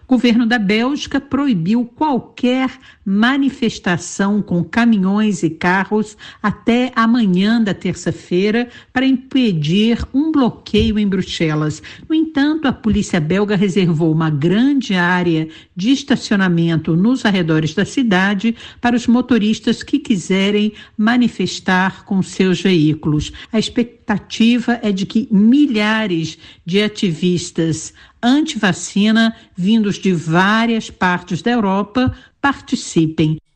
O governo da Bélgica proibiu qualquer manifestação com caminhões e carros até amanhã da terça-feira para impedir um bloqueio em Bruxelas. No entanto, a polícia belga reservou uma grande área de estacionamento nos arredores da cidade para os motoristas que quiserem manifestar com seus veículos. A expectativa é de que milhares de ativistas anti-vacina, vindos de várias partes da Europa, participem.